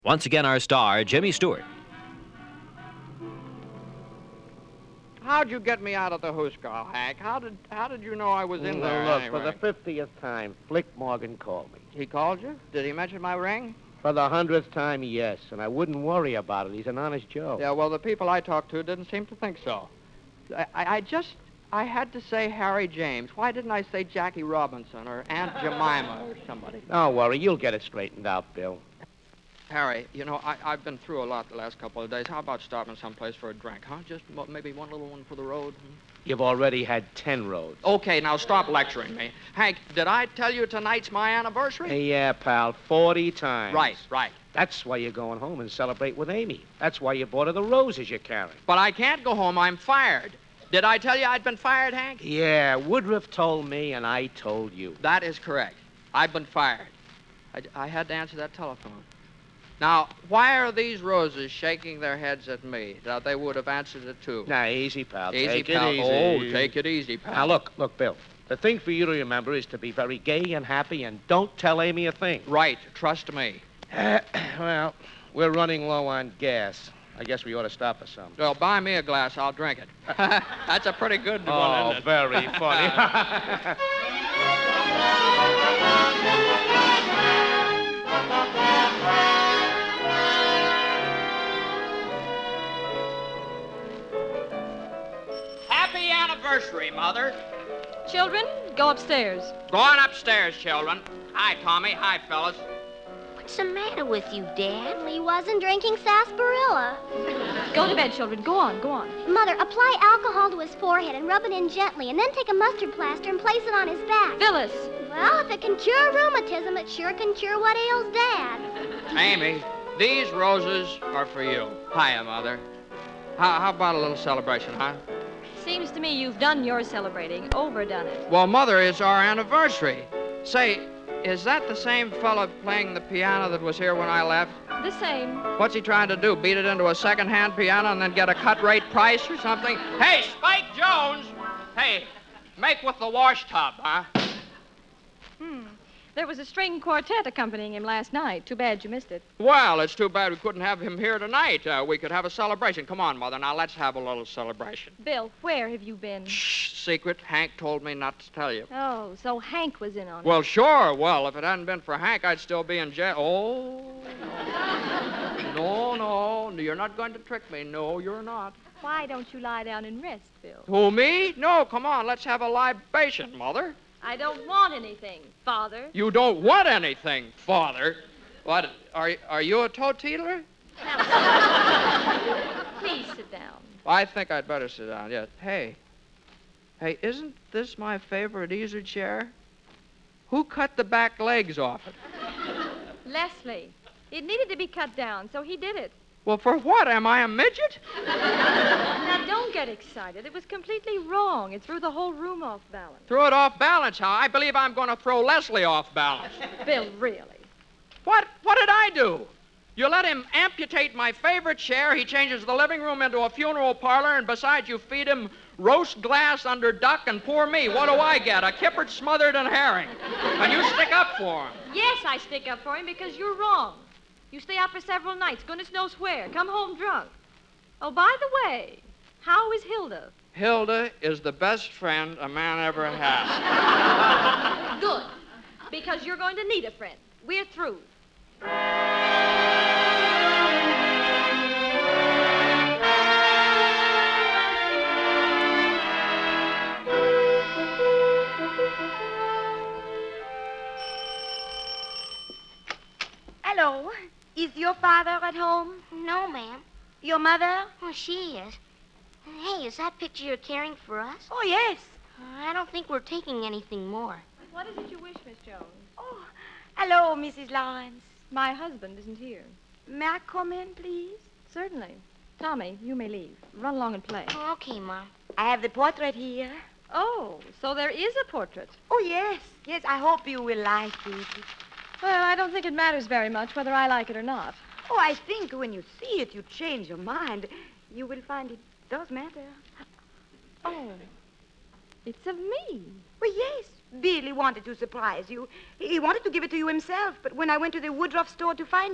Once again, our star, Jimmy Stewart. How'd you get me out of the Hooskow, Hank? How did you know I was in there Look, anyway? for the 50th time, Flick Morgan called me. He called you? Did he mention my ring? For the 100th time, yes, and I wouldn't worry about it. He's an honest Joe. Yeah, well, the people I talked to didn't seem to think so. I had to say Harry James. Why didn't I say Jackie Robinson or Aunt Jemima or somebody? Don't worry, you'll get it straightened out, Bill. Harry, you know, I've been through a lot the last couple of days. How about stopping someplace for a drink, huh? Just maybe one little one for the road? You've already had 10 roads. Okay, now stop lecturing me. Hank, did I tell you tonight's my anniversary? Hey, yeah, pal, 40 times. Right. That's why you're going home and celebrate with Amy. That's why you bought her the roses you're carrying. But I can't go home. I'm fired. Did I tell you I'd been fired, Hank? Yeah, Woodruff told me and I told you. That is correct. I've been fired. I had to answer that telephone. Now, why are these roses shaking their heads at me? Now, they would have answered it, too. Now, easy, pal. Easy, Take pal. it easy. Oh, take it easy, pal. Now, look, Bill. The thing for you to remember is to be very gay and happy and don't tell Amy a thing. Right. Trust me. Well, we're running low on gas. I guess we ought to stop for some. Well, buy me a glass. I'll drink it. That's a pretty good one, Oh, isn't it? very funny. Happy anniversary, Mother. Children, go upstairs. Go on upstairs, children. Hi, Tommy. Hi, fellas. What's the matter with you, Dad? He wasn't drinking sarsaparilla. Go to bed, children. Go on. Mother, apply alcohol to his forehead and rub it in gently, and then take a mustard plaster and place it on his back. Phyllis. Well, if it can cure rheumatism, it sure can cure what ails Dad. Amy, these roses are for you. Hiya, Mother. How about a little celebration, huh? Seems to me you've done your celebrating, overdone it. Well, Mother, it's our anniversary. Say, is that the same fella playing the piano that was here when I left? The same. What's he trying to do, beat it into a second-hand piano and then get a cut-rate price or something? Hey, Spike Jones! Hey, make with the wash tub, huh? There was a string quartet accompanying him last night. Too bad you missed it. Well, it's too bad we couldn't have him here tonight. We could have a celebration. Come on, Mother, now let's have a little celebration. Bill, where have you been? Shh, secret. Hank told me not to tell you. Oh, so Hank was in on it. Well, sure. Well, if it hadn't been for Hank, I'd still be in jail. Oh. No, you're not going to trick me. No, you're not. Why don't you lie down and rest, Bill? Who, me? No, come on. Let's have a libation, Mother. I don't want anything, Father. You don't want anything, Father. What, are you a toe-teetler? Please sit down. I think I'd better sit down, yes. Hey, isn't this my favorite easy chair? Who cut the back legs off it? Leslie. It needed to be cut down, so he did it. Well, for what? Am I a midget? Now, don't get excited. It was completely wrong. It threw the whole room off balance. Threw it off balance, huh? I believe I'm going to throw Leslie off balance. Bill, really. What did I do? You let him amputate my favorite chair, he changes the living room into a funeral parlor, and besides you feed him roast glass under duck, and poor me, what do I get? A kipper smothered in herring. And you stick up for him. Yes, I stick up for him because you're wrong. You stay out for several nights, goodness knows where. Come home drunk. Oh, by the way, how is Hilda? Hilda is the best friend a man ever had. Good, because you're going to need a friend. We're through. Hello. Is your father at home? No, ma'am. Your mother? Well, she is. Hey, is that picture you're carrying for us? Oh, yes. I don't think we're taking anything more. What is it you wish, Miss Jones? Oh, hello, Mrs. Lawrence. My husband isn't here. May I come in, please? Certainly. Tommy, you may leave. Run along and play. Oh, okay, Mom. I have the portrait here. Oh, so there is a portrait. Oh, yes. Yes, I hope you will like it. Well, I don't think it matters very much whether I like it or not. Oh, I think when you see it, you change your mind. You will find it does matter. Oh, it's of me. Well, yes. Billy wanted to surprise you. He wanted to give it to you himself, but when I went to the Woodruff store to find him,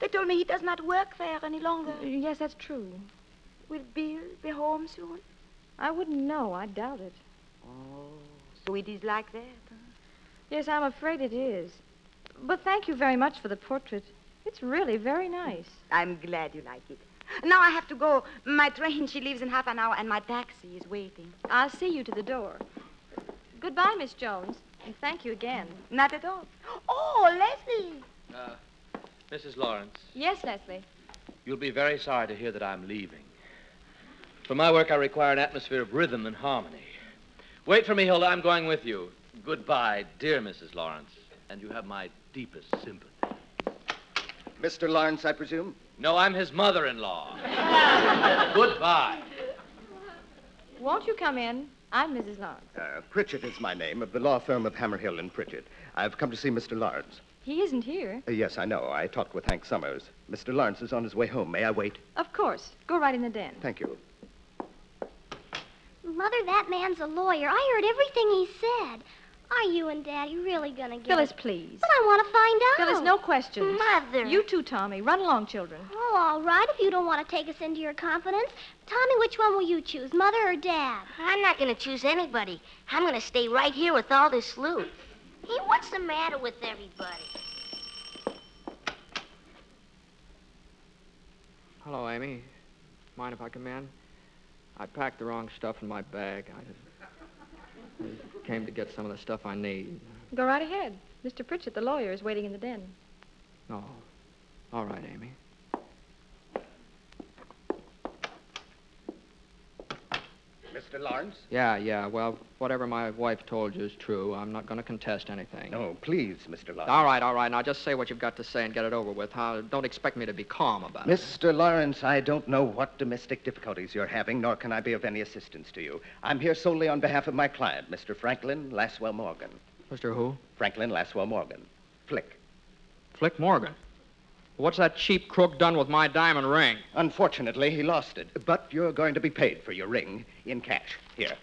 They told me he does not work there any longer. Yes, that's true. Will Bill be home soon? I wouldn't know. I doubt it. Oh, so it is like that, huh? Yes, I'm afraid it is. But thank you very much for the portrait. It's really very nice. I'm glad you like it. Now I have to go. My train, she leaves in half an hour, and my taxi is waiting. I'll see you to the door. Goodbye, Miss Jones. And thank you again. Not at all. Oh, Leslie. Mrs. Lawrence, Yes, Leslie. you'll be very sorry to hear that I'm leaving. For my work, I require an atmosphere of rhythm and harmony. Wait for me, Hilda. I'm going with you. Goodbye, dear Mrs. Lawrence. And you have my deepest sympathy. Mr. Lawrence, I presume? No, I'm his mother-in-law. Goodbye. Won't you come in? I'm Mrs. Lawrence. Pritchett is my name, of the law firm of Hammerhill and Pritchett. I've come to see Mr. Lawrence. He isn't here. Yes, I know. I talked with Hank Summers. Mr. Lawrence is on his way home. May I wait? Of course. Go right in the den. Thank you. Mother, that man's a lawyer. I heard everything he said. Are you and Daddy really gonna get Phyllis, it? please. But I want to find out. Phyllis, no questions. Mother. You too, Tommy. Run along, children. Oh, all right, if you don't want to take us into your confidence. Tommy, which one will you choose, Mother or Dad? I'm not going to choose anybody. I'm going to stay right here with all this loot. Hey, what's the matter with everybody? Hello, Amy. Mind if I come in? I packed the wrong stuff in my bag. I just came to get some of the stuff I need. Go right ahead. Mr. Pritchett, the lawyer, is waiting in the den. Oh, all right, Amy. Mr. Lawrence? Yeah. Well, whatever my wife told you is true. I'm not going to contest anything. No, please, Mr. Lawrence. All right. Now, just say what you've got to say and get it over with. Don't expect me to be calm about it. Mr. Lawrence, I don't know what domestic difficulties you're having, nor can I be of any assistance to you. I'm here solely on behalf of my client, Mr. Franklin Laswell Morgan. Mr. Who? Franklin Laswell Morgan. Flick. Flick Morgan. What's that cheap crook done with my diamond ring? Unfortunately, he lost it, but you're going to be paid for your ring in cash. Here.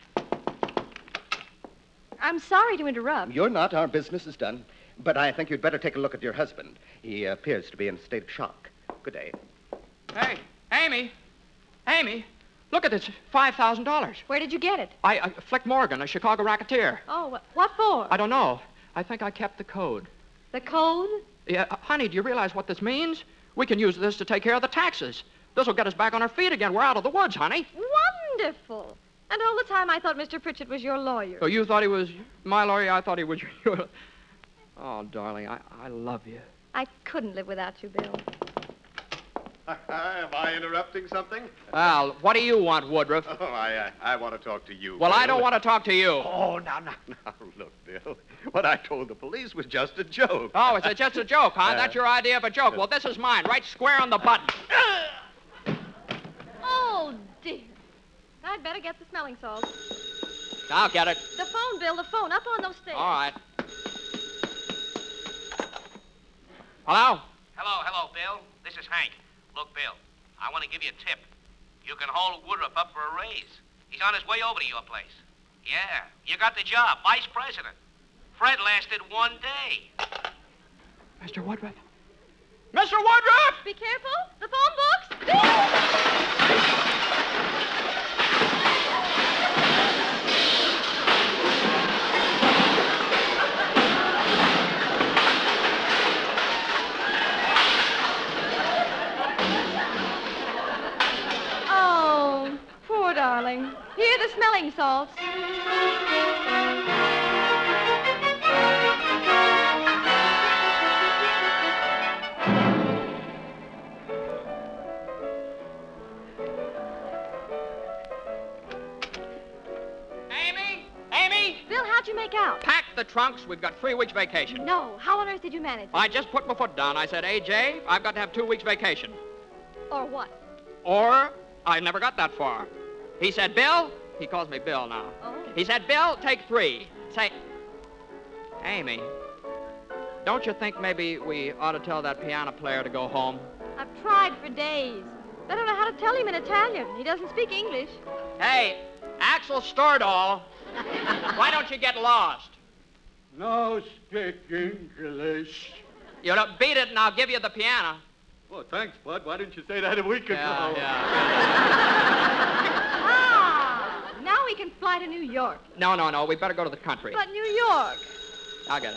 I'm sorry to interrupt. You're not. Our business is done. But I think you'd better take a look at your husband. He appears to be in a state of shock. Good day. Hey, Amy, look at this, $5,000. Where did you get it? Flick Morgan, a Chicago racketeer. Oh, what for? I don't know. I think I kept the code. The code? Yeah, honey, do you realize what this means? We can use this to take care of the taxes. This will get us back on our feet again. We're out of the woods, honey. Wonderful. And all the time I thought Mr. Pritchett was your lawyer. So you thought he was my lawyer? I thought he was your... Oh, darling, I love you. I couldn't live without you, Bill. Am I interrupting something? Al, what do you want, Woodruff? Oh, I want to talk to you. Well, Bill. I don't want to talk to you. Oh, now, look, Bill. What I told the police was just a joke. Oh, is it just a joke, huh? That's your idea of a joke. Well, this is mine, right square on the button. Oh, dear. I'd better get the smelling salts. I'll get it. The phone, Bill, the phone, up on those stairs. All right. Hello? Hello, Bill. This is Hank. Look, Bill, I want to give you a tip. You can hold Woodruff up for a raise. He's on his way over to your place. Yeah, you got the job, vice president. Fred lasted 1 day. Mr. Woodruff. Mr. Woodruff! Be careful. The phone books. Oh, poor darling. Here are the smelling salts. Amy! Bill, how'd you make out? Pack the trunks. We've got 3 weeks vacation. No. How on earth did you manage? I just put my foot down. I said, AJ, I've got to have 2 weeks vacation. Or what? Or I never got that far. He said, Bill, he calls me Bill now. Oh. He said, Bill, take 3. Say, Amy, don't you think maybe we ought to tell that piano player to go home? I've tried for days. I don't know how to tell him in Italian. He doesn't speak English. Hey, Axel Stordahl, why don't you get lost? No speak English. You beat it and I'll give you the piano. Oh, thanks, Bud. Why didn't you say that a week ago? Now we can fly to New York. No. We better go to the country. But New York. I'll get it.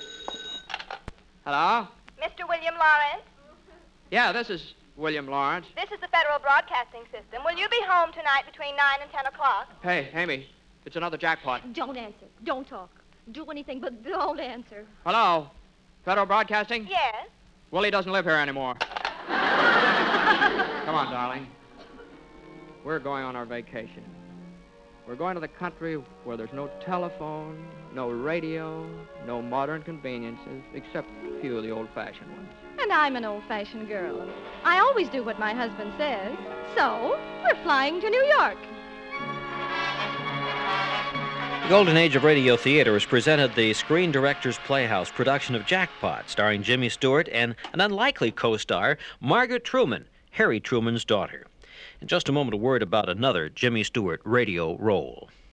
Hello? Mr. William Lawrence, Yeah, this is William Lawrence. this is the Federal Broadcasting System. Will you be home tonight between 9 and 10 o'clock? Hey, Amy, it's another jackpot. Don't answer. Don't talk. Do anything, but don't answer. Hello? Federal Broadcasting? Yes. Willie doesn't live here anymore. Come on, darling. We're going on our vacation. We're going to the country where there's no telephone, no radio, no modern conveniences, except a few of the old-fashioned ones. And I'm an old-fashioned girl. I always do what my husband says. So, we're flying to New York. The Golden Age of Radio Theater has presented the Screen Directors Playhouse production of Jackpot, starring Jimmy Stewart and an unlikely co-star, Margaret Truman, Harry Truman's daughter. In just a moment, a word about another Jimmy Stewart radio role.